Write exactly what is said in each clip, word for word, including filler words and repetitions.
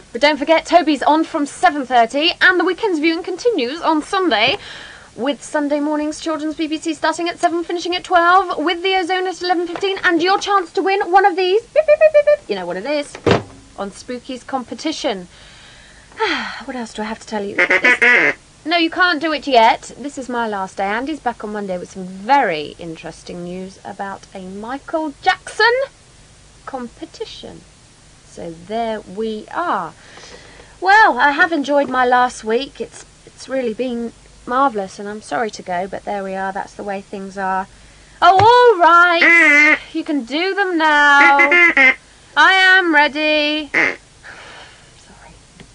But don't forget, Toby's on from seven thirty, and the weekend's viewing continues on Sunday, with Sunday morning's Children's B B C starting at seven, finishing at twelve, with the Ozone at eleven fifteen, and your chance to win one of these, beep, beep, beep, beep, beep, you know what it is, on Spooky's competition. What else do I have to tell you? It's, no, you can't do it yet. This is my last day. Andy's back on Monday with some very interesting news about a Michael Jackson competition. So there we are. Well, I have enjoyed my last week. It's it's really been marvellous, and I'm sorry to go, but there we are. That's the way things are. Oh, all right. You can do them now. I am ready. Sorry.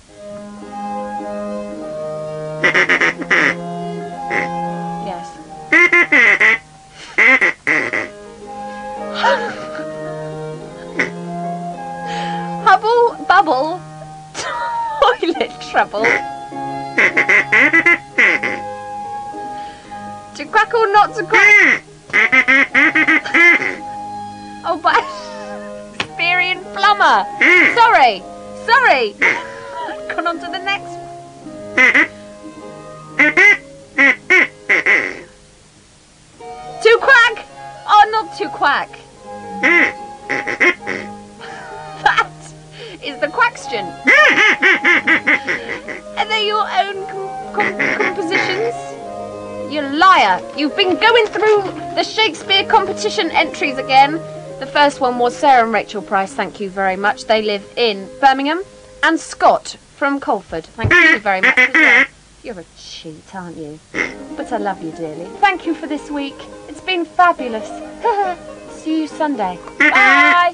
Yes. Hubble, bubble, toilet trouble. To crack or not to crack? Oh, but experienced plumber. Sorry, sorry. Gone on to the next one. To crack or not to quack? That is the question. Are they your own com com compositions? You liar. You've been going through the Shakespeare competition entries again. The first one was Sarah and Rachel Price. Thank you very much. They live in Birmingham. And Scott from Colford. Thank you very much as well. You're a cheat, aren't you? But I love you dearly. Thank you for this week. It's been fabulous. See you Sunday. Bye.